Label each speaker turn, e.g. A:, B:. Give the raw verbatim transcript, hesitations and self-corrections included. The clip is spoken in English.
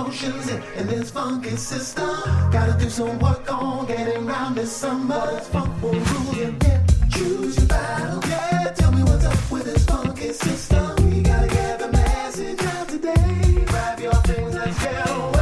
A: emotions in, in this funky system. Gotta do some work on getting round this summer. This funk will rule you, yeah. Choose your battle, yeah. Tell me what's up with this funky system. We gotta get the message out today. Grab your things, let's get away.